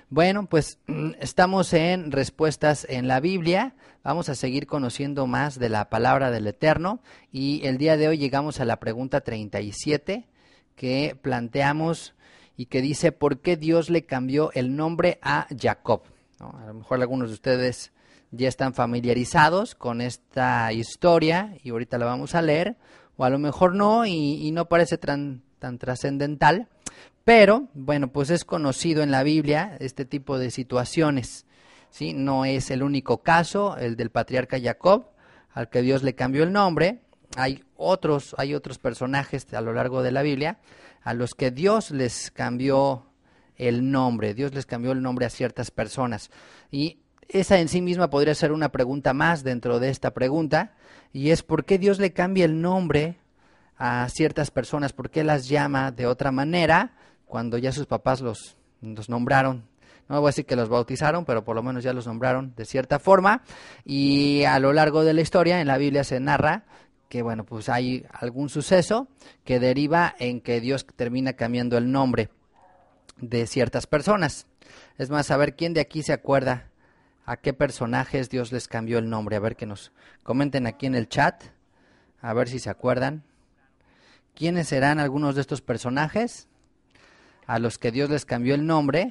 Bueno, pues estamos en Respuestas en la Biblia. Vamos a seguir conociendo más de la palabra del Eterno y el día de hoy llegamos a la pregunta 37 que planteamos y que dice ¿por qué Dios le cambió el nombre a Jacob? ¿No? A lo mejor algunos de ustedes ya están familiarizados con esta historia y ahorita la vamos a leer, o a lo mejor no y no parece tan trascendental. Pero, bueno, pues es conocido en la Biblia este tipo de situaciones, ¿sí? No es el único caso, el del patriarca Jacob, al que Dios le cambió el nombre. Hay otros personajes a lo largo de la Biblia a los que Dios les cambió el nombre. Dios les cambió el nombre a ciertas personas. Y esa en sí misma podría ser una pregunta más dentro de esta pregunta, y es ¿por qué Dios le cambia el nombre a ciertas personas? ¿Por qué las llama de otra manera cuando ya sus papás los nombraron? No voy a decir que los bautizaron, pero por lo menos ya los nombraron de cierta forma. Y a lo largo de la historia en la Biblia se narra que, bueno, pues hay algún suceso que deriva en que Dios termina cambiando el nombre de ciertas personas. Es más, a ver, ¿quién de aquí se acuerda a qué personajes Dios les cambió el nombre? A ver, que nos comenten aquí en el chat, a ver si se acuerdan. ¿Quiénes serán algunos de estos personajes a los que Dios les cambió el nombre?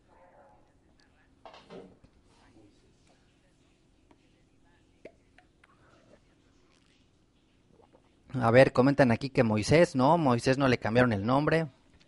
A ver, comentan aquí que Moisés no le cambiaron el nombre.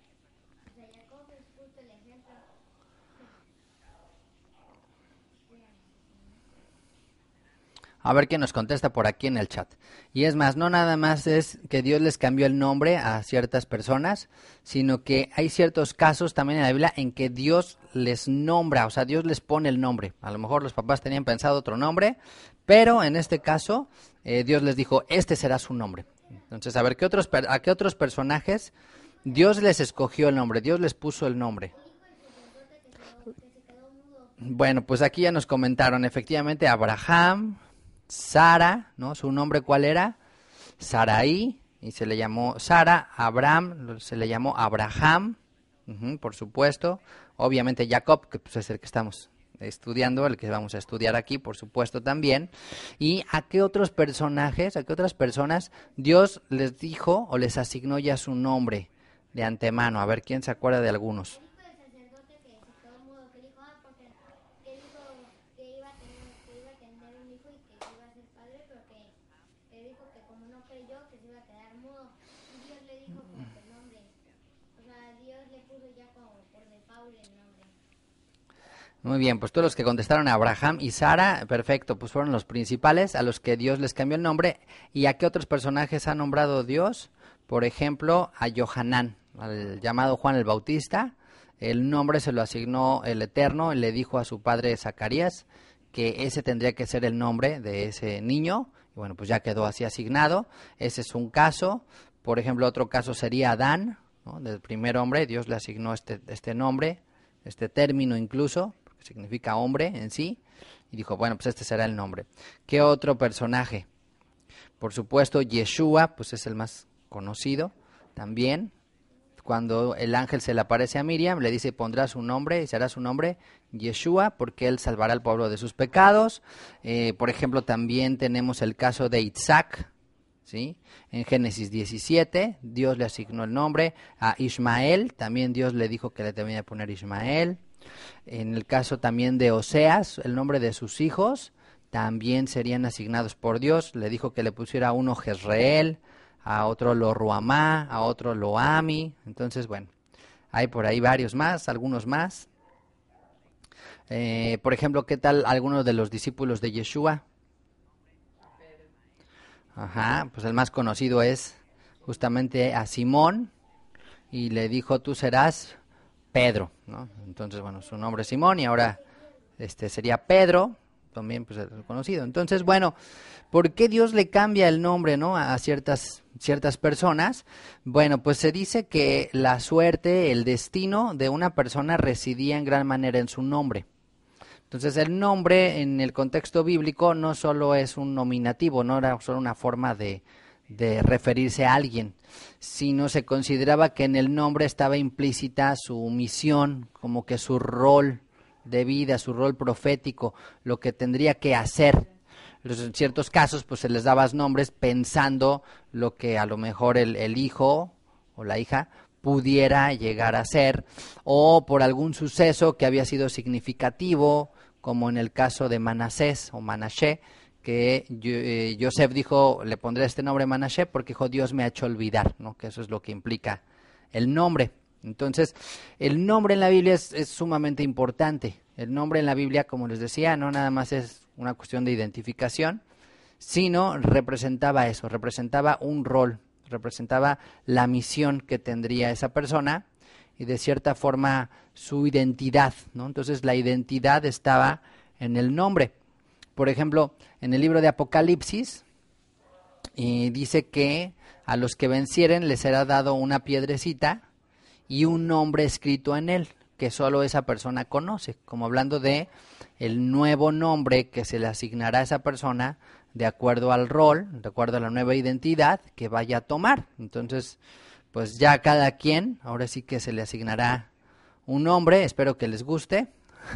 A ver quién nos contesta por aquí en el chat. Y es más, no nada más es que Dios les cambió el nombre a ciertas personas, sino que hay ciertos casos también en la Biblia en que Dios les nombra, o sea, Dios les pone el nombre. A lo mejor los papás tenían pensado otro nombre, pero en este caso Dios les dijo, este será su nombre. Entonces, a ver, ¿a qué otros personajes Dios les escogió el nombre? Dios les puso el nombre. Bueno, pues aquí ya nos comentaron, efectivamente, Abraham, Sara, ¿no? ¿Su nombre cuál era? Sarai, y se le llamó Sara. Abraham, se le llamó Abraham, por supuesto. Obviamente Jacob, que pues es el que estamos estudiando, el que vamos a estudiar aquí, por supuesto también. ¿Y a qué otros personajes, a qué otras personas Dios les dijo o les asignó ya su nombre de antemano? A ver, ¿quién se acuerda de algunos? Muy bien, pues todos los que contestaron a Abraham y Sara, perfecto, pues fueron los principales a los que Dios les cambió el nombre. ¿Y a qué otros personajes ha nombrado Dios? Por ejemplo, a Johanán, al llamado Juan el Bautista. El nombre se lo asignó el Eterno, le dijo a su padre Zacarías que ese tendría que ser el nombre de ese niño. Y bueno, pues ya quedó así asignado. Ese es un caso. Por ejemplo, otro caso sería Adán, ¿no? Del primer hombre, Dios le asignó este nombre, este término incluso, significa hombre en sí, y dijo, bueno, pues este será el nombre. ¿Qué otro personaje? Por supuesto, Yeshua, pues es el más conocido también. Cuando el ángel se le aparece a Miriam, le dice, pondrá su nombre y será su nombre Yeshua, porque él salvará al pueblo de sus pecados. Por ejemplo, también tenemos el caso de Isaac, ¿sí? En Génesis 17, Dios le asignó el nombre a Ismael, también Dios le dijo que le debía poner Ismael. En el caso también de Oseas, el nombre de sus hijos también serían asignados por Dios. Le dijo que le pusiera a uno Jezreel, a otro Lo-Ruamá, a otro Lo-Ami. Entonces, bueno, hay por ahí varios más, algunos más. Por ejemplo, ¿qué tal algunos de los discípulos de Yeshua? Ajá, pues el más conocido es justamente a Simón, y le dijo, tú serás Pedro, ¿no? Entonces, bueno, su nombre es Simón y ahora sería Pedro, también pues el conocido. Entonces, bueno, ¿por qué Dios le cambia el nombre, ¿no? a ciertas personas? Bueno, pues se dice que la suerte, el destino de una persona residía en gran manera en su nombre. Entonces, el nombre en el contexto bíblico no solo es un nominativo, no era solo una forma de referirse a alguien, sino se consideraba que en el nombre estaba implícita su misión, como que su rol, de vida, su rol profético, lo que tendría que hacer. Entonces, en ciertos casos, pues se les daba nombres pensando lo que a lo mejor el hijo o la hija pudiera llegar a ser, o por algún suceso que había sido significativo, como en el caso de Manasés o Manashe, que Yosef dijo, le pondré este nombre Manashe porque dijo, Dios me ha hecho olvidar, ¿no? Que eso es lo que implica el nombre. Entonces, el nombre en la Biblia es sumamente importante. El nombre en la Biblia, como les decía, no nada más es una cuestión de identificación, sino representaba eso, representaba un rol, representaba la misión que tendría esa persona y de cierta forma su identidad, ¿no? Entonces la identidad estaba en el nombre. Por ejemplo, en el libro de Apocalipsis dice que a los que vencieren les será dado una piedrecita y un nombre escrito en él, que solo esa persona conoce, como hablando de el nuevo nombre que se le asignará a esa persona de acuerdo al rol, de acuerdo a la nueva identidad que vaya a tomar. Entonces, pues ya cada quien, ahora sí que se le asignará un nombre, espero que les guste,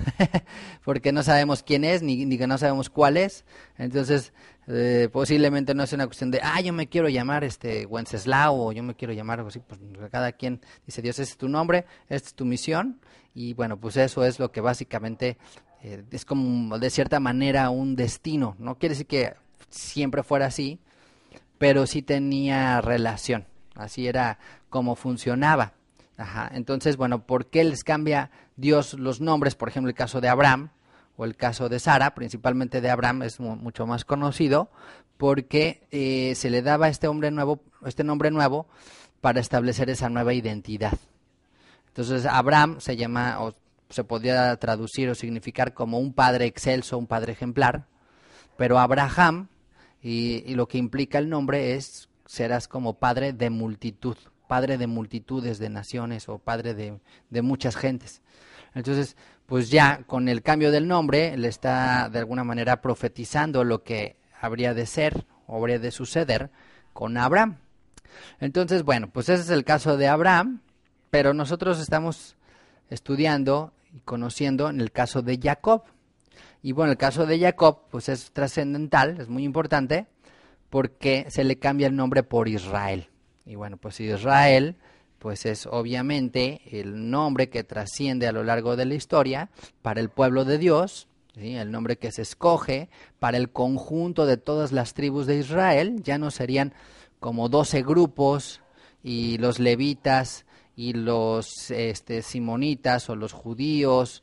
porque no sabemos quién es, ni que no sabemos cuál es. Entonces, posiblemente no es una cuestión de, yo me quiero llamar Wenceslao, o yo me quiero llamar algo así. Pues cada quien dice, Dios, ese es tu nombre, esta es tu misión, y bueno, pues eso es lo que básicamente es como de cierta manera un destino. No quiere decir que siempre fuera así, pero sí tenía relación, así era como funcionaba. Ajá. Entonces, bueno, ¿por qué les cambia Dios los nombres? Por ejemplo, el caso de Abraham o el caso de Sara, principalmente de Abraham, es mucho más conocido, porque se le daba este nombre nuevo para establecer esa nueva identidad. Entonces, Abraham se llama, o se podría traducir o significar como un padre excelso, un padre ejemplar, pero Abraham, y lo que implica el nombre es, serás como padre de multitud, padre de multitudes de naciones o padre de muchas gentes. Entonces, pues ya con el cambio del nombre le está de alguna manera profetizando lo que habría de ser o habría de suceder con Abraham. Entonces, bueno, pues ese es el caso de Abraham, pero nosotros estamos estudiando y conociendo en el caso de Jacob. Y bueno, el caso de Jacob pues es trascendental, es muy importante, porque se le cambia el nombre por Israel. Y bueno, pues Israel pues es obviamente el nombre que trasciende a lo largo de la historia para el pueblo de Dios, ¿sí? El nombre que se escoge para el conjunto de todas las tribus de Israel. Ya no serían como 12 grupos y los levitas y los simonitas o los judíos,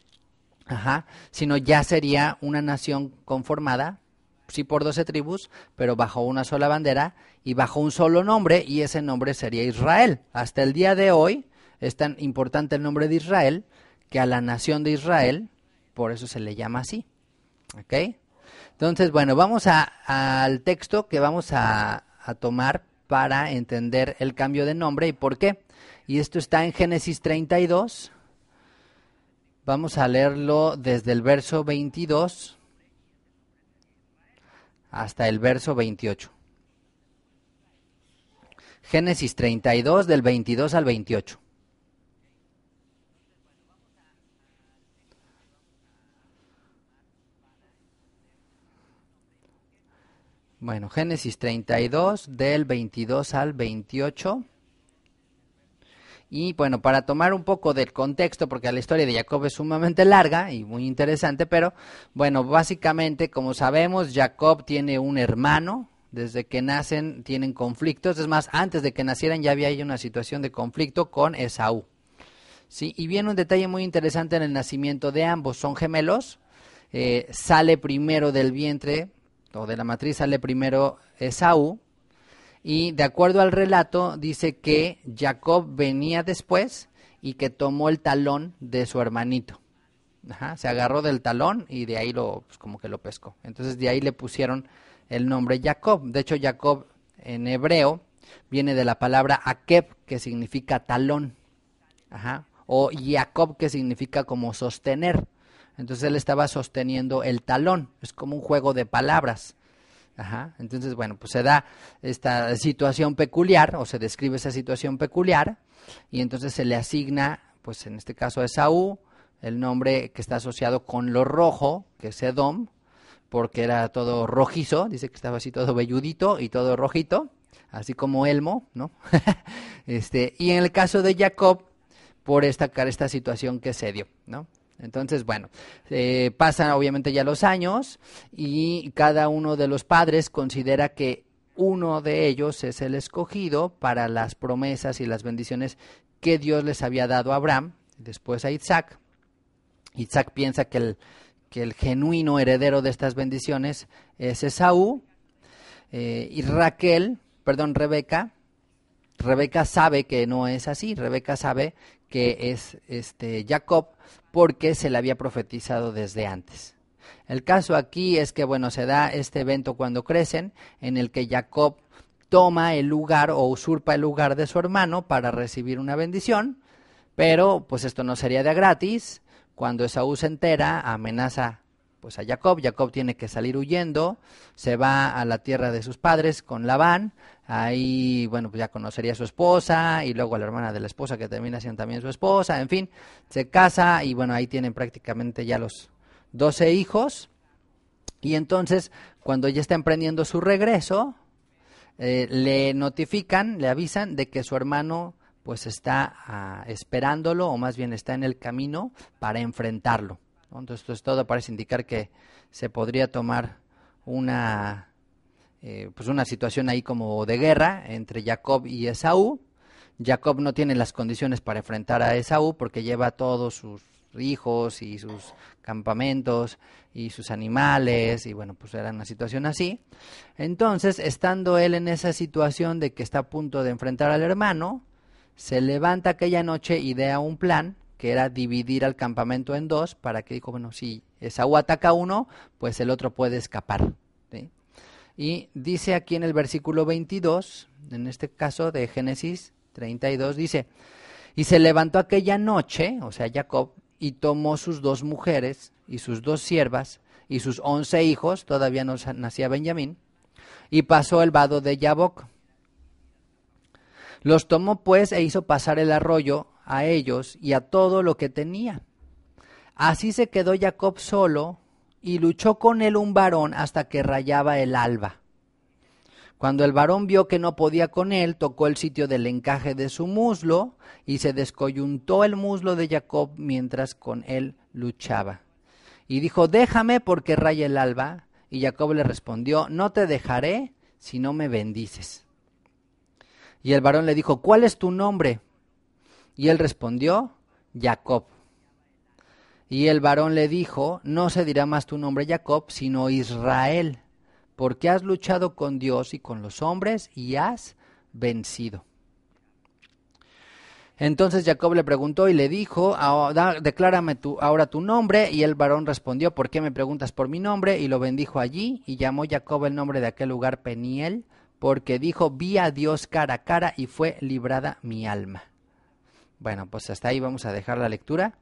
sino ya sería una nación conformada, sí por 12 tribus, pero bajo una sola bandera y bajo un solo nombre, y ese nombre sería Israel. Hasta el día de hoy es tan importante el nombre de Israel que a la nación de Israel, por eso se le llama así. ¿Ok? Entonces, bueno, vamos al texto que vamos a tomar para entender el cambio de nombre y por qué. Y esto está en Génesis 32. Vamos a leerlo desde el verso 22 hasta el verso 28. Génesis 32 del 22 al 28. Bueno, Génesis 32 del 22 al 28. Y bueno, para tomar un poco del contexto, porque la historia de Jacob es sumamente larga y muy interesante, pero bueno, básicamente, como sabemos, Jacob tiene un hermano. Desde que nacen tienen conflictos. Es más, antes de que nacieran ya había una situación de conflicto con Esaú. ¿Sí? Y viene un detalle muy interesante en el nacimiento de ambos. Son gemelos. Sale primero del vientre, o de la matriz sale primero Esaú. Y de acuerdo al relato, dice que Jacob venía después y que tomó el talón de su hermanito. Se agarró del talón y de ahí pues como que lo pescó. Entonces de ahí le pusieron el nombre Jacob. De hecho, Jacob en hebreo viene de la palabra akeb, que significa talón. O Jacob, que significa como sostener. Entonces él estaba sosteniendo el talón. Es como un juego de palabras. Entonces, bueno, pues se da esta situación peculiar, o se describe esa situación peculiar, y entonces se le asigna, pues en este caso a Esaú, el nombre que está asociado con lo rojo, que es Edom, porque era todo rojizo, dice que estaba así todo velludito y todo rojito, así como Elmo, ¿no? Y en el caso de Jacob, por esta situación que se dio, ¿no? Entonces, bueno, pasan obviamente ya los años y cada uno de los padres considera que uno de ellos es el escogido para las promesas y las bendiciones que Dios les había dado a Abraham, después a Isaac. Isaac piensa que el genuino heredero de estas bendiciones es Esaú, y Rebeca sabe que no es así. Rebeca sabe que es Jacob, porque se le había profetizado desde antes. El caso aquí es que, bueno, se da este evento cuando crecen, en el que Jacob toma el lugar o usurpa el lugar de su hermano para recibir una bendición, pero pues esto no sería de gratis. Cuando Esaú se entera, amenaza pues a Jacob. Jacob tiene que salir huyendo, se va a la tierra de sus padres con Labán. Ahí, bueno, pues ya conocería a su esposa y luego a la hermana de la esposa, que termina siendo también su esposa. En fin, se casa y bueno, ahí tienen prácticamente ya los 12 hijos. Y entonces, cuando ya está emprendiendo su regreso, le notifican, le avisan de que su hermano pues está esperándolo, o más bien está en el camino para enfrentarlo, ¿no? Entonces todo parece indicar que se podría tomar pues una situación ahí como de guerra entre Jacob y Esaú. Jacob no tiene las condiciones para enfrentar a Esaú porque lleva todos sus hijos y sus campamentos y sus animales, y bueno, pues era una situación así. Entonces, estando él en esa situación de que está a punto de enfrentar al hermano, se levanta aquella noche, idea un plan, que era dividir al campamento en dos, para que dijo, bueno, si Esaú ataca a uno, pues el otro puede escapar, ¿sí? Y dice aquí en el versículo 22, en este caso de Génesis 32, dice, y se levantó aquella noche, o sea, Jacob, y tomó sus 2 mujeres y sus 2 siervas y sus 11 hijos, todavía no nacía Benjamín, y pasó el vado de Yaboc. Los tomó pues e hizo pasar el arroyo a ellos y a todo lo que tenía. Así se quedó Jacob solo, y luchó con él un varón hasta que rayaba el alba. Cuando el varón vio que no podía con él, tocó el sitio del encaje de su muslo, y se descoyuntó el muslo de Jacob mientras con él luchaba. Y dijo, déjame porque raya el alba. Y Jacob le respondió, no te dejaré si no me bendices. Y el varón le dijo, ¿cuál es tu nombre? Y él respondió, Jacob. Y el varón le dijo, no se dirá más tu nombre Jacob, sino Israel, porque has luchado con Dios y con los hombres y has vencido. Entonces Jacob le preguntó y le dijo, declárame ahora tu nombre. Y el varón respondió, ¿por qué me preguntas por mi nombre? Y lo bendijo allí, y llamó Jacob el nombre de aquel lugar Peniel, porque dijo, vi a Dios cara a cara y fue librada mi alma. Bueno, pues hasta ahí vamos a dejar la lectura.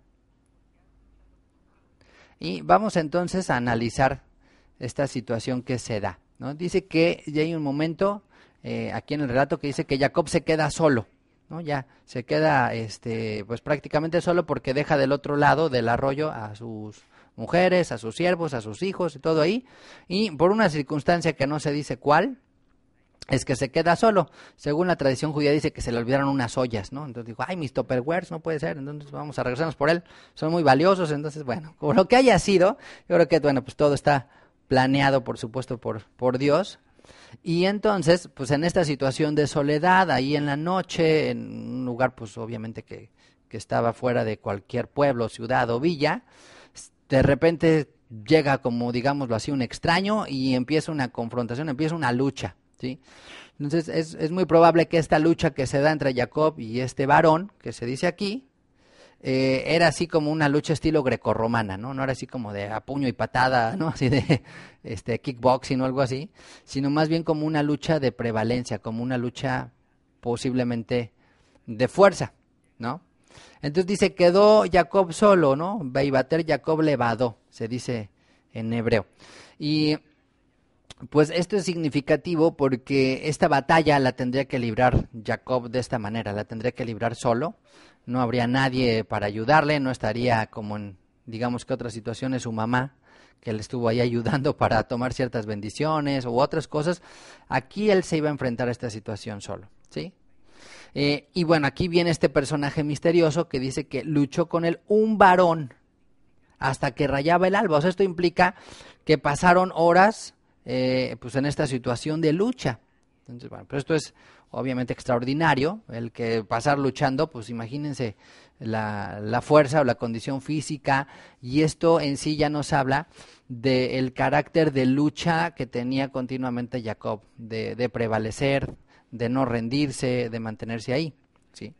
Y vamos entonces a analizar esta situación que se da, ¿no? Dice que ya hay un momento aquí en el relato que dice que Jacob se queda solo, ¿no? Ya se queda pues prácticamente solo, porque deja del otro lado del arroyo a sus mujeres, a sus siervos, a sus hijos y todo ahí. Y por una circunstancia que no se dice cuál, es que se queda solo. Según la tradición judía dice que se le olvidaron unas ollas, ¿no? Entonces dijo, ay, mis tupperwares, no puede ser, entonces vamos a regresarnos por él, son muy valiosos. Entonces, bueno, como lo que haya sido, yo creo que, bueno, pues todo está planeado, por supuesto, por Dios. Y entonces, pues en esta situación de soledad, ahí en la noche, en un lugar, pues obviamente que estaba fuera de cualquier pueblo, ciudad o villa, de repente llega, como digámoslo así, un extraño, y empieza una confrontación, empieza una lucha, ¿sí? Entonces es muy probable que esta lucha que se da entre Jacob y este varón, que se dice aquí, era así como una lucha estilo grecorromana, ¿no? No era así como de a puño y patada, ¿no? Así de kickboxing o algo así, sino más bien como una lucha de prevalencia, como una lucha posiblemente de fuerza, ¿no? Entonces dice, quedó Jacob solo, ¿no? Beibater Jacob levado, se dice en hebreo. Y Pues esto es significativo porque esta batalla la tendría que librar Jacob de esta manera, la tendría que librar solo, no habría nadie para ayudarle, no estaría como en, digamos que otras situaciones, su mamá, que le estuvo ahí ayudando para tomar ciertas bendiciones u otras cosas. Aquí él se iba a enfrentar a esta situación solo, ¿sí? Y bueno, aquí viene este personaje misterioso que dice que luchó con él un varón hasta que rayaba el alba. O sea, esto implica que pasaron horas pues en esta situación de lucha. Entonces, bueno, pero esto es obviamente extraordinario, el que pasar luchando, pues imagínense la fuerza o la condición física, y esto en sí ya nos habla del carácter de lucha que tenía continuamente Jacob, de prevalecer, de no rendirse, de mantenerse ahí, ¿sí?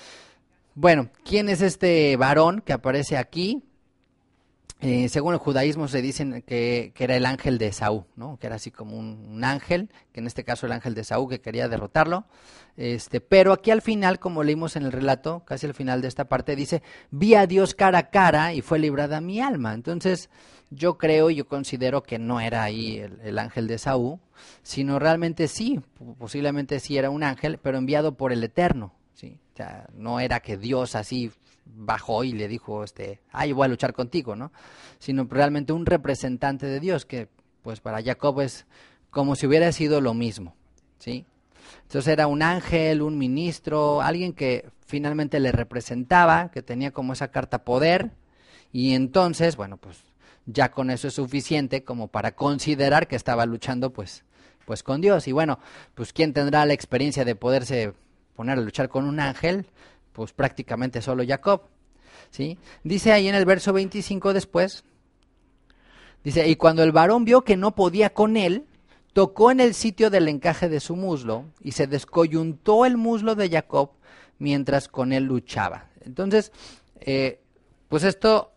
Bueno, ¿quién es este varón que aparece aquí? Según el judaísmo se dicen que era el ángel de Esaú, ¿no? Que era así como un ángel, que en este caso el ángel de Esaú que quería derrotarlo. Pero aquí al final, como leímos en el relato, casi al final de esta parte, dice, vi a Dios cara a cara y fue librada mi alma. Entonces yo creo y yo considero que no era ahí el ángel de Esaú, sino realmente sí, posiblemente sí era un ángel, pero enviado por el Eterno, ¿sí? O sea, no era que Dios así bajó y le dijo, yo voy a luchar contigo, ¿no? Sino realmente un representante de Dios que, pues para Jacob es como si hubiera sido lo mismo, ¿sí? Entonces era un ángel, un ministro, alguien que finalmente le representaba, que tenía como esa carta poder, y entonces, bueno, pues ya con eso es suficiente como para considerar que estaba luchando pues con Dios. Y bueno, pues ¿quién tendrá la experiencia de poderse poner a luchar con un ángel? Pues prácticamente solo Jacob, ¿sí? Dice ahí en el verso 25 después, dice, y cuando el varón vio que no podía con él, tocó en el sitio del encaje de su muslo y se descoyuntó el muslo de Jacob mientras con él luchaba. Entonces, pues esto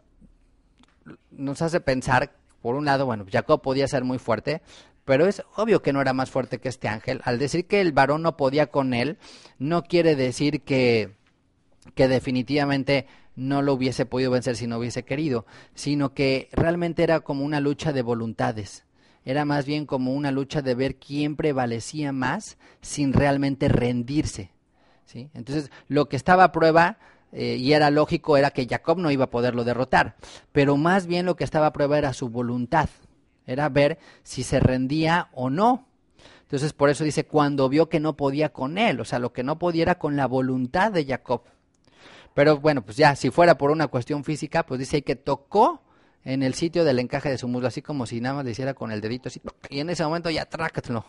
nos hace pensar, por un lado, bueno, Jacob podía ser muy fuerte, pero es obvio que no era más fuerte que este ángel. Al decir que el varón no podía con él, no quiere decir que definitivamente no lo hubiese podido vencer si no hubiese querido, sino que realmente era como una lucha de voluntades. Era más bien como una lucha de ver quién prevalecía más sin realmente rendirse, ¿sí? Entonces, lo que estaba a prueba, y era lógico, era que Jacob no iba a poderlo derrotar, pero más bien lo que estaba a prueba era su voluntad, era ver si se rendía o no. Entonces, por eso dice, cuando vio que no podía con él, o sea, lo que no podía era con la voluntad de Jacob. Pero bueno, pues ya, si fuera por una cuestión física, pues dice que tocó en el sitio del encaje de su muslo, así como si nada más le hiciera con el dedito así, y en ese momento ya trácatelo,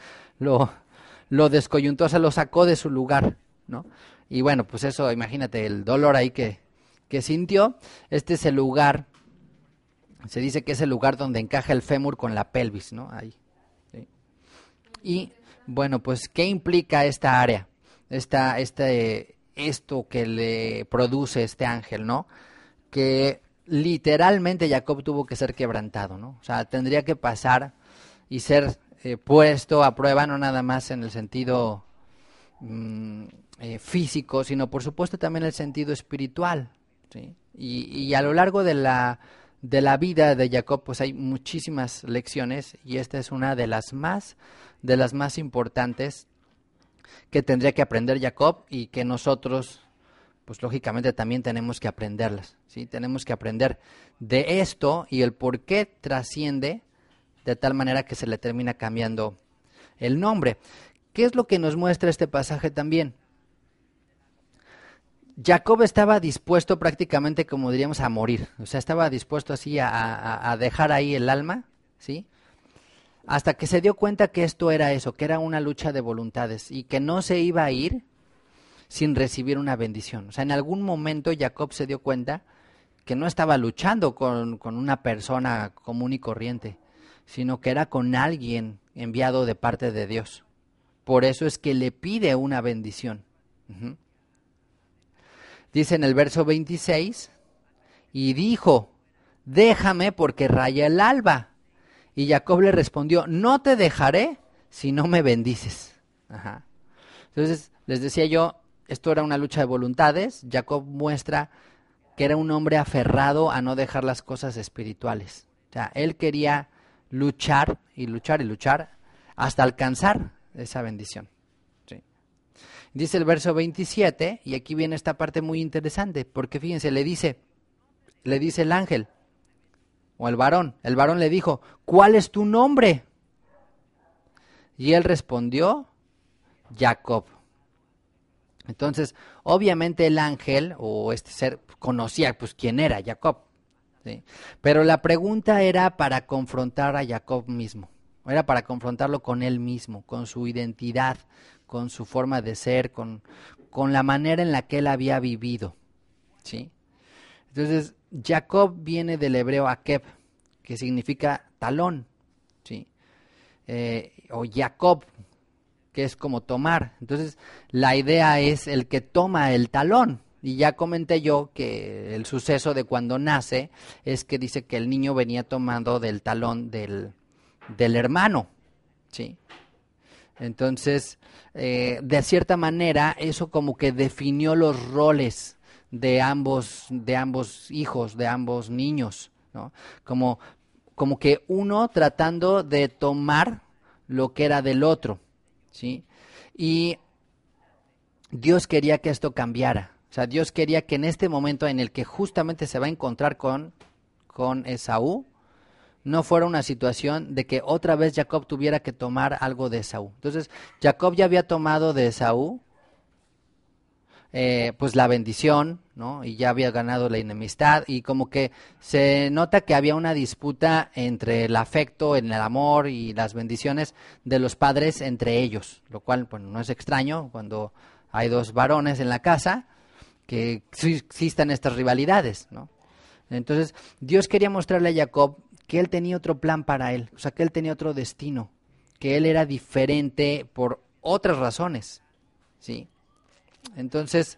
lo descoyuntó, se lo sacó de su lugar, ¿no? Y bueno, pues eso, imagínate el dolor ahí que sintió. Este es el lugar, se dice que es el lugar donde encaja el fémur con la pelvis, ¿no? Ahí, ¿sí? Y bueno, pues, ¿qué implica esta área? Esto que le produce este ángel, ¿no? Que literalmente Jacob tuvo que ser quebrantado, ¿no? O sea, tendría que pasar y ser puesto a prueba, no nada más en el sentido físico, sino por supuesto también en el sentido espiritual, ¿sí? Y a lo largo de la vida de Jacob, pues hay muchísimas lecciones, y esta es una de las más importantes que tendría que aprender Jacob, y que nosotros, pues lógicamente también tenemos que aprenderlas, ¿sí? Tenemos que aprender de esto y el por qué trasciende de tal manera que se le termina cambiando el nombre. ¿Qué es lo que nos muestra este pasaje también? Jacob estaba dispuesto prácticamente, como diríamos, a morir. O sea, estaba dispuesto así a dejar ahí el alma, ¿sí? Hasta que se dio cuenta que esto era eso, que era una lucha de voluntades y que no se iba a ir sin recibir una bendición. O sea, en algún momento Jacob se dio cuenta que no estaba luchando con una persona común y corriente, sino que era con alguien enviado de parte de Dios. Por eso es que le pide una bendición. Uh-huh. Dice en el verso 26, y dijo, déjame porque raya el alba. Y Jacob le respondió, no te dejaré si no me bendices. Ajá. Entonces, les decía yo, esto era una lucha de voluntades. Jacob muestra que era un hombre aferrado a no dejar las cosas espirituales. O sea, él quería luchar y luchar y luchar hasta alcanzar esa bendición. ¿Sí? Dice el verso 27, y aquí viene esta parte muy interesante, porque fíjense, le dice el ángel, o el varón le dijo, ¿cuál es tu nombre? Y él respondió, Jacob. Entonces, obviamente el ángel, o este ser, conocía pues quién era Jacob, ¿sí? Pero la pregunta era para confrontar a Jacob mismo, era para confrontarlo con él mismo, con su identidad, con su forma de ser, con la manera en la que él había vivido, ¿sí? Entonces, Jacob viene del hebreo akeb, que significa talón, ¿sí? O Jacob, que es como tomar. Entonces, la idea es el que toma el talón. Y ya comenté yo que el suceso de cuando nace es que dice que el niño venía tomando del talón del hermano, ¿sí? Entonces, de cierta manera, eso como que definió los roles de ambos hijos, de ambos niños, ¿no? Como que uno tratando de tomar lo que era del otro, ¿sí? Y Dios quería que esto cambiara. O sea, Dios quería que en este momento en el que justamente se va a encontrar con Esaú, no fuera una situación de que otra vez Jacob tuviera que tomar algo de Esaú. Entonces, Jacob ya había tomado de Esaú pues la bendición, ¿no? Y ya había ganado la enemistad, y como que se nota que había una disputa entre el afecto, en el amor y las bendiciones de los padres entre ellos, lo cual, bueno, no es extraño cuando hay dos varones en la casa que existan estas rivalidades, ¿no? Entonces, Dios quería mostrarle a Jacob que él tenía otro plan para él, o sea, que él tenía otro destino, que él era diferente por otras razones, ¿sí? Entonces,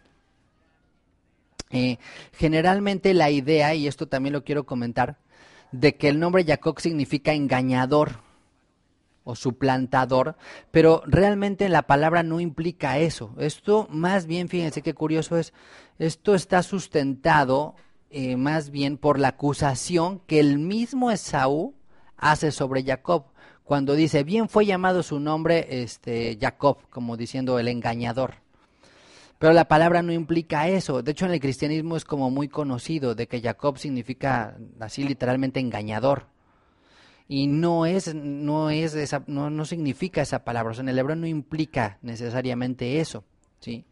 generalmente la idea, y esto también lo quiero comentar, de que el nombre Jacob significa engañador o suplantador, pero realmente la palabra no implica eso. Esto más bien, fíjense qué curioso es, esto está sustentado más bien por la acusación que el mismo Esaú hace sobre Jacob, cuando dice, bien fue llamado su nombre Jacob, como diciendo el engañador. Pero la palabra no implica eso. De hecho, en el cristianismo es como muy conocido de que Jacob significa así literalmente engañador. Y no significa esa palabra. O sea, en el hebreo no implica necesariamente eso, ¿sí?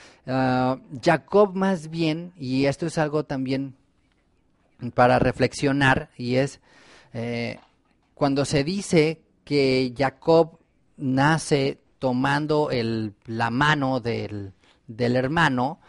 Jacob más bien, y esto es algo también para reflexionar, y es cuando se dice que Jacob nace tomando la mano del hermano,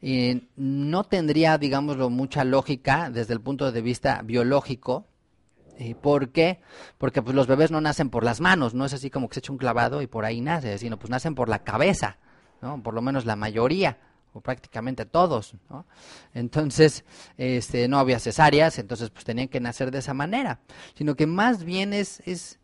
no tendría, digámoslo, mucha lógica desde el punto de vista biológico. ¿Por qué? Porque pues los bebés no nacen por las manos, no es así como que se echa un clavado y por ahí nace, sino pues nacen por la cabeza, ¿no? Por lo menos la mayoría, o prácticamente todos, ¿no? Entonces, no había cesáreas, entonces pues tenían que nacer de esa manera, sino que más bien es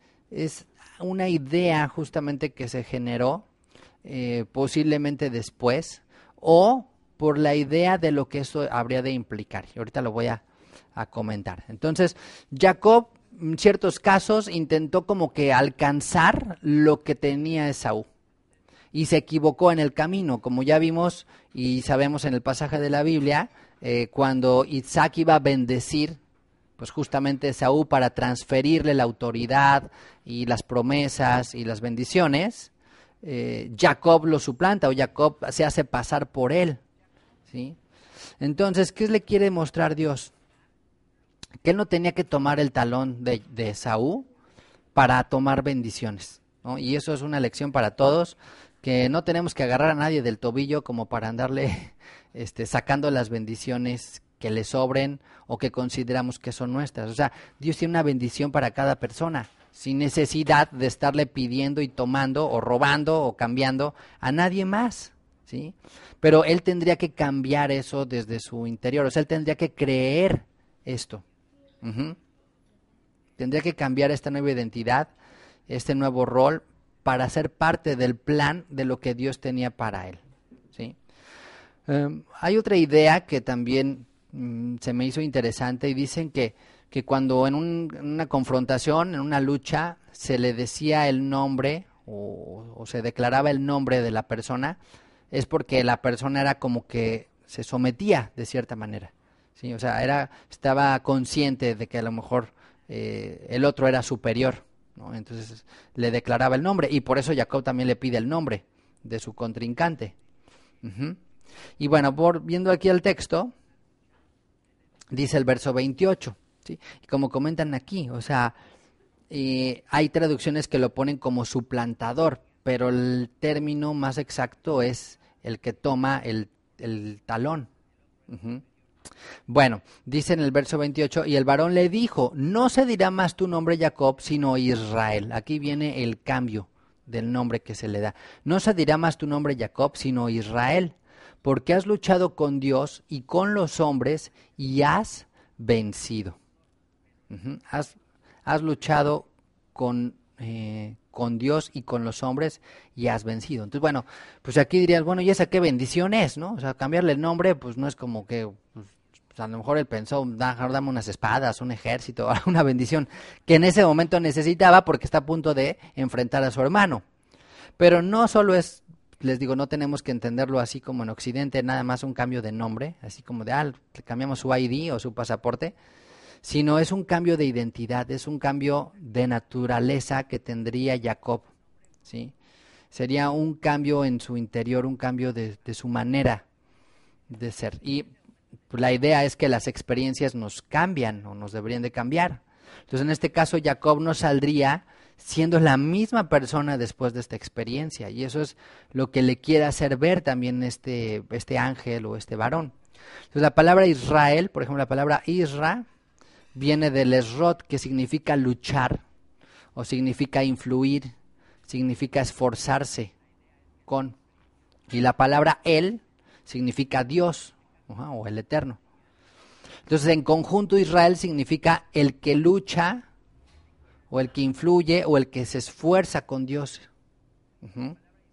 una idea justamente que se generó posiblemente después, o por la idea de lo que eso habría de implicar. Y ahorita lo voy a comentar. Entonces, Jacob, en ciertos casos, intentó como que alcanzar lo que tenía Esaú, y se equivocó en el camino, como ya vimos y sabemos en el pasaje de la Biblia, cuando Isaac iba a bendecir pues justamente Esaú para transferirle la autoridad y las promesas y las bendiciones. Jacob lo suplanta, o Jacob se hace pasar por él, ¿sí? Entonces, ¿qué le quiere mostrar Dios? Que él no tenía que tomar el talón de Esaú para tomar bendiciones, ¿no? Y eso es una lección para todos, que no tenemos que agarrar a nadie del tobillo como para andarle sacando las bendiciones que le sobren o que consideramos que son nuestras. O sea, Dios tiene una bendición para cada persona, sin necesidad de estarle pidiendo y tomando o robando o cambiando a nadie más, ¿sí? Pero él tendría que cambiar eso desde su interior, o sea, él tendría que creer esto. Tendría que cambiar esta nueva identidad, este nuevo rol, para ser parte del plan de lo que Dios tenía para él, ¿sí? Hay otra idea que también se me hizo interesante, y dicen que que cuando en una confrontación, en una lucha, se le decía el nombre o se declaraba el nombre de la persona, es porque la persona era como que se sometía de cierta manera, ¿sí? O sea, estaba consciente de que a lo mejor el otro era superior, ¿no? Entonces le declaraba el nombre, y por eso Jacob también le pide el nombre de su contrincante. Uh-huh. Y bueno, viendo aquí el texto, dice el verso 28, ¿sí? Y como comentan aquí, o sea, hay traducciones que lo ponen como suplantador, pero el término más exacto es el que toma el talón. Uh-huh. Bueno, dice en el verso 28, y el varón le dijo, no se dirá más tu nombre Jacob, sino Israel. Aquí viene el cambio del nombre que se le da. No se dirá más tu nombre Jacob, sino Israel, porque has luchado con Dios y con los hombres y has vencido. Uh-huh. Has luchado con Dios y con los hombres y has vencido. Entonces, bueno, pues aquí dirías, bueno, ¿y esa qué bendición es, no? O sea, cambiarle el nombre, pues no es como que, pues, a lo mejor él pensó, dame unas espadas, un ejército, una bendición que en ese momento necesitaba porque está a punto de enfrentar a su hermano. Pero no solo es, les digo, no tenemos que entenderlo así como en Occidente, nada más un cambio de nombre, así como de, le cambiamos su ID o su pasaporte, sino es un cambio de identidad, es un cambio de naturaleza que tendría Jacob, ¿sí? Sería un cambio en su interior, un cambio de su manera de ser. Y pues, la idea es que las experiencias nos cambian o nos deberían de cambiar. Entonces, en este caso, Jacob no saldría siendo la misma persona después de esta experiencia. Y eso es lo que le quiere hacer ver también este ángel o este varón. Entonces, la palabra Israel, por ejemplo, la palabra Isra, viene del esrot, que significa luchar, o significa influir, significa esforzarse con. Y la palabra El significa Dios, o el Eterno. Entonces, en conjunto, Israel significa el que lucha, o el que influye, o el que se esfuerza con Dios. Uh-huh.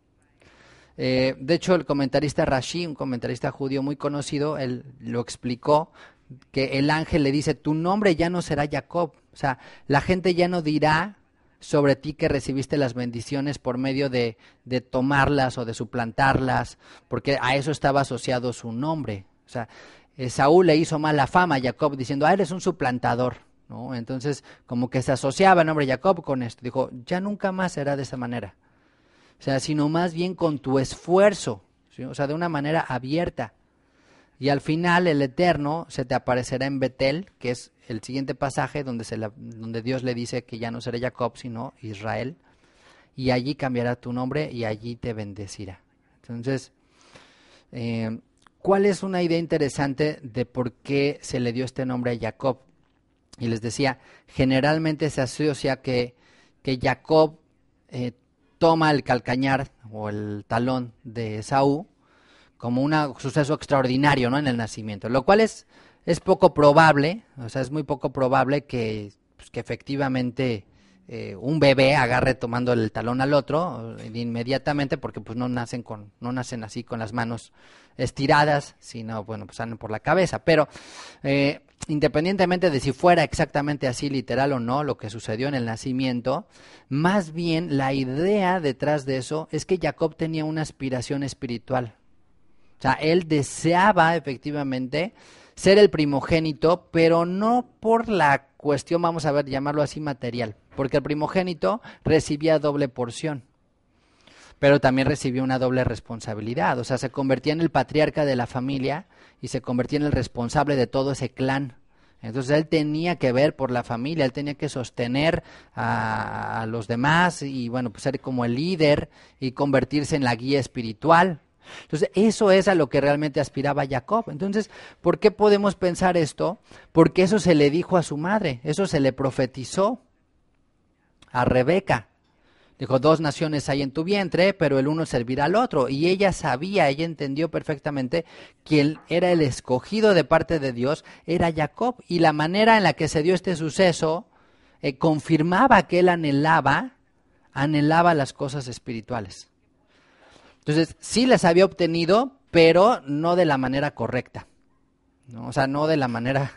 De hecho, el comentarista Rashi, un comentarista judío muy conocido, él lo explicó, que el ángel le dice, tu nombre ya no será Jacob. O sea, la gente ya no dirá sobre ti que recibiste las bendiciones por medio de tomarlas o de suplantarlas, porque a eso estaba asociado su nombre. O sea, Saúl le hizo mala fama a Jacob diciendo, eres un suplantador, ¿no? Entonces, como que se asociaba el nombre Jacob con esto. Dijo, ya nunca más será de esa manera. O sea, sino más bien con tu esfuerzo, ¿sí? O sea, de una manera abierta. Y al final el Eterno se te aparecerá en Betel, que es el siguiente pasaje donde Dios le dice que ya no será Jacob, sino Israel. Y allí cambiará tu nombre y allí te bendecirá. Entonces, ¿cuál es una idea interesante de por qué se le dio este nombre a Jacob? Y les decía, generalmente se asocia que Jacob toma el calcañar o el talón de Esaú como un suceso extraordinario, ¿no? En el nacimiento, lo cual es poco probable, o sea, es muy poco probable que efectivamente un bebé agarre tomando el talón al otro inmediatamente, porque pues no nacen así con las manos estiradas, sino bueno, pues salen por la cabeza. Pero independientemente de si fuera exactamente así literal o no lo que sucedió en el nacimiento, más bien la idea detrás de eso es que Jacob tenía una aspiración espiritual. O sea, él deseaba efectivamente ser el primogénito, pero no por la cuestión, vamos a ver, llamarlo así, material, porque el primogénito recibía doble porción, pero también recibía una doble responsabilidad. O sea, se convertía en el patriarca de la familia y se convertía en el responsable de todo ese clan. Entonces él tenía que ver por la familia, él tenía que sostener a los demás y bueno, pues ser como el líder y convertirse en la guía espiritual. Entonces, eso es a lo que realmente aspiraba Jacob. Entonces, ¿por qué podemos pensar esto? Porque eso se le dijo a su madre, eso se le profetizó a Rebeca. Dijo, 2 naciones hay en tu vientre, pero el uno servirá al otro. Y ella sabía, ella entendió perfectamente que él era el escogido de parte de Dios, era Jacob. Y la manera en la que se dio este suceso confirmaba que él anhelaba las cosas espirituales. Entonces, sí las había obtenido, pero no de la manera correcta, ¿no? O sea, no de la manera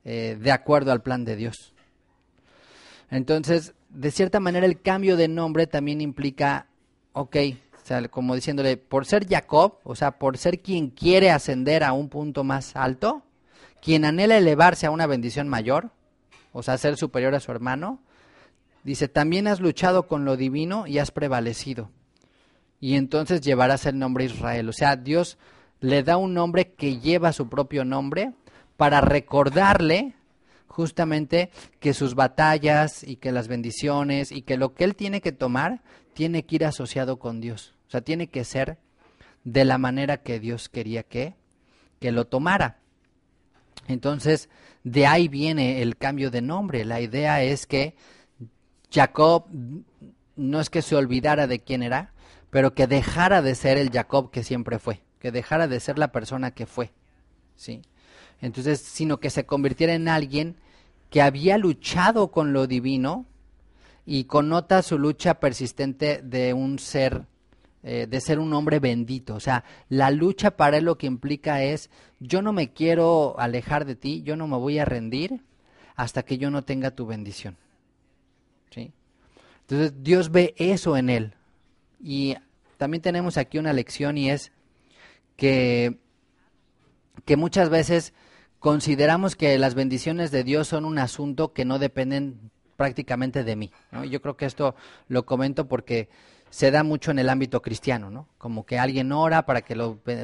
de acuerdo al plan de Dios. Entonces, de cierta manera el cambio de nombre también implica, o sea, como diciéndole, por ser Jacob, o sea, por ser quien quiere ascender a un punto más alto, quien anhela elevarse a una bendición mayor, o sea, ser superior a su hermano, dice, también has luchado con lo divino y has prevalecido. Y entonces llevarás el nombre Israel. O sea, Dios le da un nombre que lleva su propio nombre para recordarle justamente que sus batallas y que las bendiciones y que lo que él tiene que tomar tiene que ir asociado con Dios. O sea, tiene que ser de la manera que Dios quería que lo tomara. Entonces, de ahí viene el cambio de nombre. La idea es que Jacob no es que se olvidara de quién era, pero que dejara de ser el Jacob que siempre fue, que dejara de ser la persona que fue, ¿sí? Entonces, sino que se convirtiera en alguien que había luchado con lo divino y connota su lucha persistente de un ser, de ser un hombre bendito. O sea, la lucha para él lo que implica es, yo no me quiero alejar de ti, yo no me voy a rendir hasta que yo no tenga tu bendición, ¿sí? Entonces, Dios ve eso en él. Y también tenemos aquí una lección y es que muchas veces consideramos que las bendiciones de Dios son un asunto que no dependen prácticamente de mí, ¿no? Yo creo que esto lo comento porque se da mucho en el ámbito cristiano, ¿no? Como que alguien ora para que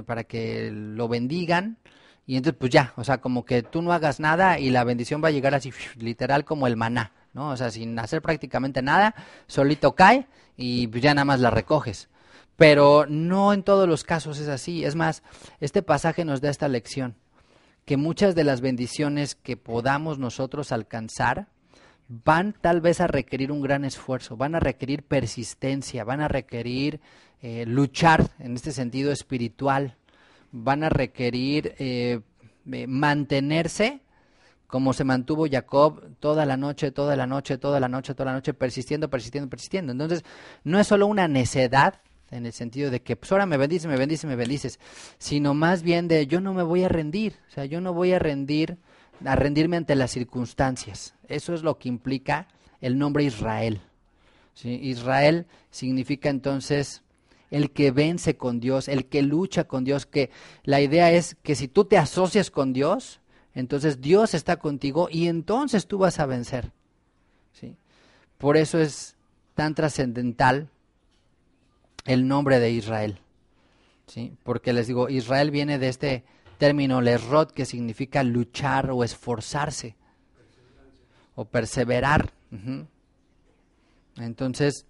lo bendigan y entonces pues ya, o sea, como que tú no hagas nada y la bendición va a llegar así, literal como el maná, ¿no? O sea, sin hacer prácticamente nada, solito cae y pues ya nada más la recoges. Pero no en todos los casos es así. Es más, este pasaje nos da esta lección, que muchas de las bendiciones que podamos nosotros alcanzar van tal vez a requerir un gran esfuerzo, van a requerir persistencia, van a requerir luchar en este sentido espiritual, van a requerir mantenerse como se mantuvo Jacob toda la noche, toda la noche, toda la noche, toda la noche, persistiendo, persistiendo, persistiendo. Entonces, no es solo una necedad en el sentido de que pues ahora me bendices, me bendices, me bendices, sino más bien de yo no me voy a rendir, o sea, yo no voy a rendirme ante las circunstancias. Eso es lo que implica el nombre Israel, ¿sí? Israel significa entonces el que vence con Dios, el que lucha con Dios, que la idea es que si tú te asocias con Dios, entonces Dios está contigo y entonces tú vas a vencer, ¿sí? Por eso es tan trascendental el nombre de Israel, ¿sí? Porque les digo, Israel viene de este término lerot, que significa luchar o esforzarse o perseverar. Uh-huh. Entonces,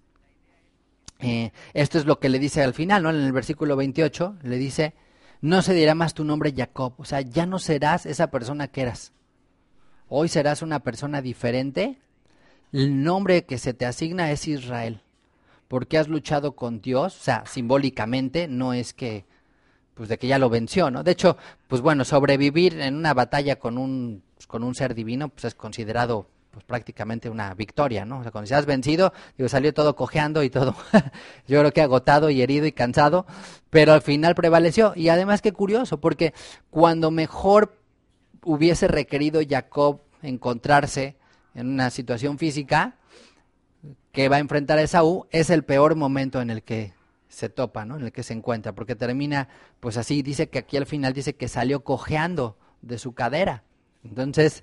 esto es lo que le dice al final, ¿no? En el versículo 28 le dice, no se dirá más tu nombre Jacob, o sea, ya no serás esa persona que eras. Hoy serás una persona diferente. El nombre que se te asigna es Israel, porque has luchado con Dios, o sea, simbólicamente, no es que, pues de que ya lo venció, ¿no? De hecho, pues bueno, sobrevivir en una batalla con un ser divino, pues es considerado pues prácticamente una victoria, ¿no? O sea, cuando se has vencido, digo, salió todo cojeando y todo, yo creo que agotado y herido y cansado, pero al final prevaleció. Y además qué curioso, porque cuando mejor hubiese requerido Jacob encontrarse en una situación física que va a enfrentar a Esaú, es el peor momento en el que se topa, ¿no? En el que se encuentra, porque termina, pues así, dice que aquí al final dice que salió cojeando de su cadera. Entonces,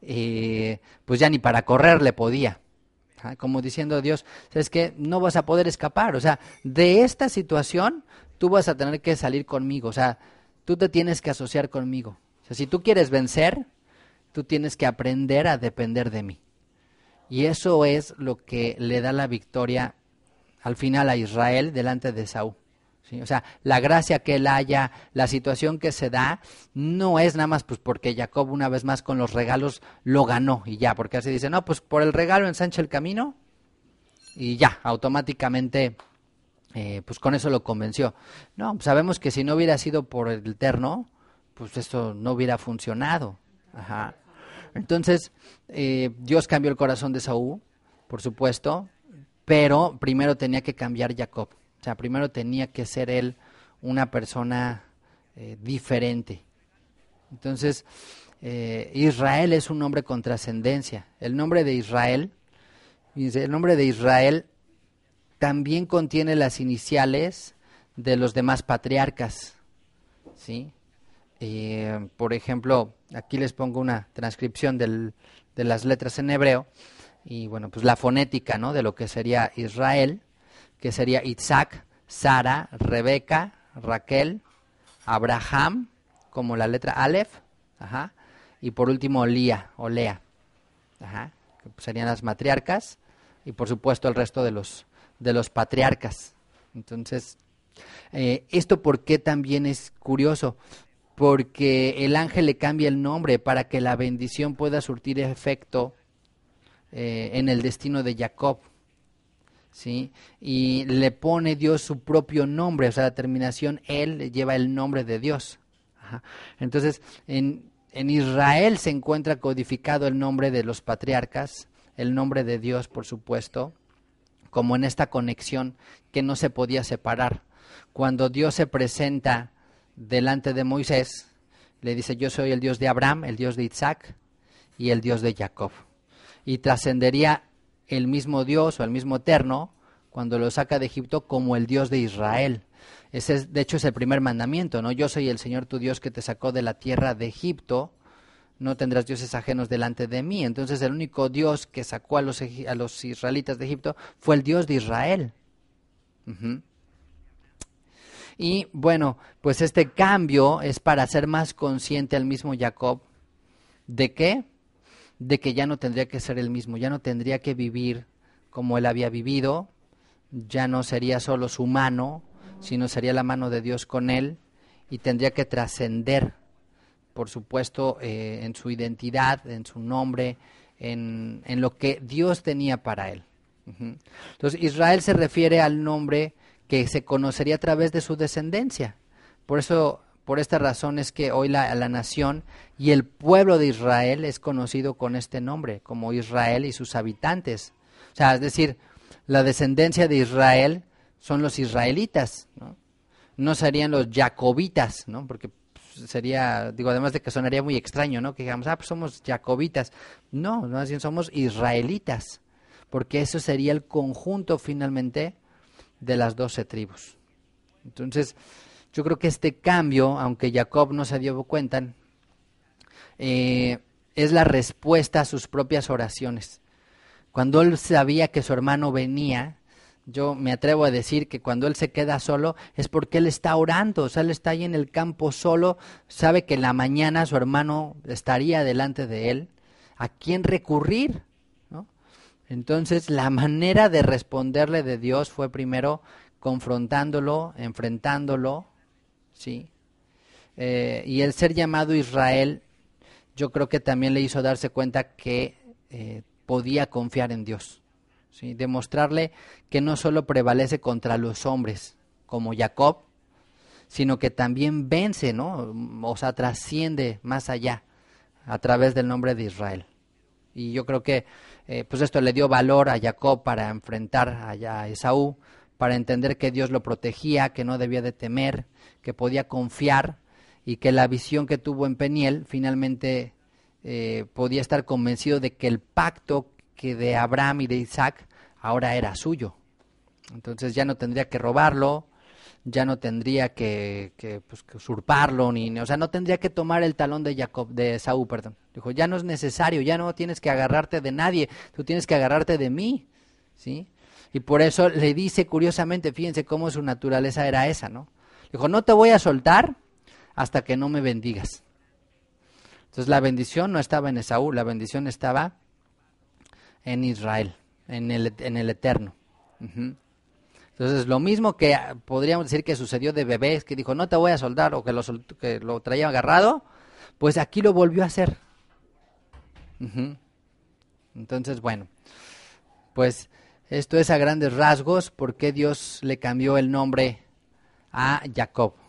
pues ya ni para correr le podía. Como diciendo a Dios, es que no vas a poder escapar, o sea, de esta situación tú vas a tener que salir conmigo, o sea, tú te tienes que asociar conmigo. O sea, si tú quieres vencer, tú tienes que aprender a depender de mí. Y eso es lo que le da la victoria al final a Israel delante de Esaú, ¿sí? O sea, la gracia que él haya, la situación que se da, no es nada más pues porque Jacob una vez más con los regalos lo ganó y ya, porque así dice, no, pues por el regalo ensancha el camino y ya, automáticamente pues con eso lo convenció. No, pues sabemos que si no hubiera sido por el Eterno, pues esto no hubiera funcionado. Ajá. Entonces, Dios cambió el corazón de Saúl, por supuesto, pero primero tenía que cambiar Jacob. O sea, primero tenía que ser él una persona diferente. Entonces, Israel es un nombre con trascendencia. El nombre de Israel, fíjense, el nombre de Israel también contiene las iniciales de los demás patriarcas, ¿sí? Por ejemplo, aquí les pongo una transcripción de las letras en hebreo, y bueno, pues la fonética, ¿no?, de lo que sería Israel, que sería Isaac, Sara, Rebeca, Raquel, Abraham, como la letra Aleph, ajá, y por último Lía o Lea, ajá, que serían las matriarcas, y por supuesto el resto de los patriarcas. Entonces, esto ¿por qué también es curioso? Porque el ángel le cambia el nombre para que la bendición pueda surtir efecto en el destino de Jacob, ¿sí? Y le pone Dios su propio nombre, o sea, la terminación él lleva el nombre de Dios. Ajá. Entonces, en Israel se encuentra codificado el nombre de los patriarcas, el nombre de Dios, por supuesto, como en esta conexión que no se podía separar. Cuando Dios se presenta delante de Moisés, le dice: yo soy el Dios de Abraham, el Dios de Isaac y el Dios de Jacob. Y trascendería el mismo Dios o el mismo Eterno cuando lo saca de Egipto como el Dios de Israel. Ese es, de hecho, es el primer mandamiento, ¿no? Yo soy el Señor tu Dios que te sacó de la tierra de Egipto, no tendrás dioses ajenos delante de mí. Entonces el único Dios que sacó a los israelitas de Egipto fue el Dios de Israel. Uh-huh. Y bueno, pues este cambio es para hacer más consciente al mismo Jacob. ¿De qué? De que ya no tendría que ser el mismo, ya no tendría que vivir como él había vivido, ya no sería solo su mano, sino sería la mano de Dios con él, y tendría que trascender, por supuesto, en su identidad, en su nombre, en lo que Dios tenía para él. Uh-huh. Entonces, Israel se refiere al nombre que se conocería a través de su descendencia. Por eso, por esta razón es que hoy la nación y el pueblo de Israel es conocido con este nombre, como Israel y sus habitantes. O sea, es decir, la descendencia de Israel son los israelitas, ¿no? No serían los jacobitas, ¿no? Porque sería, digo, además de que sonaría muy extraño, ¿no? Que digamos, pues somos jacobitas. No, más bien somos israelitas, porque eso sería el conjunto finalmente de las 12 tribus. Entonces, yo creo que este cambio, aunque Jacob no se dio cuenta, es la respuesta a sus propias oraciones. Cuando él sabía que su hermano venía, yo me atrevo a decir que cuando él se queda solo es porque él está orando, o sea, él está ahí en el campo solo, sabe que en la mañana su hermano estaría delante de él. ¿A quién recurrir? ¿No? Entonces, la manera de responderle de Dios fue primero confrontándolo, enfrentándolo, ¿sí? Y el ser llamado Israel, yo creo que también le hizo darse cuenta que podía confiar en Dios, ¿sí? Demostrarle que no solo prevalece contra los hombres, como Jacob, sino que también vence, ¿no? O sea, trasciende más allá a través del nombre de Israel. Y yo creo que pues esto le dio valor a Jacob para enfrentar a Esaú, para entender que Dios lo protegía, que no debía de temer, que podía confiar, y que la visión que tuvo en Peniel finalmente podía estar convencido de que el pacto que de Abraham y de Isaac ahora era suyo. Entonces ya no tendría que robarlo, ya no tendría que usurparlo, o sea, no tendría que tomar el talón de Esaú, perdón. Dijo, ya no es necesario, ya no tienes que agarrarte de nadie, tú tienes que agarrarte de mí, ¿sí? Y por eso le dice, curiosamente, fíjense cómo su naturaleza era esa, ¿no? Dijo, no te voy a soltar hasta que no me bendigas. Entonces la bendición no estaba en Esaú, la bendición estaba en Israel, en el Eterno. Uh-huh. Entonces lo mismo que podríamos decir que sucedió de bebés, que dijo, no te voy a soltar, o que lo traía agarrado, pues aquí lo volvió a hacer. Uh-huh. Entonces, bueno, pues esto es a grandes rasgos por qué Dios le cambió el nombre a Jacob.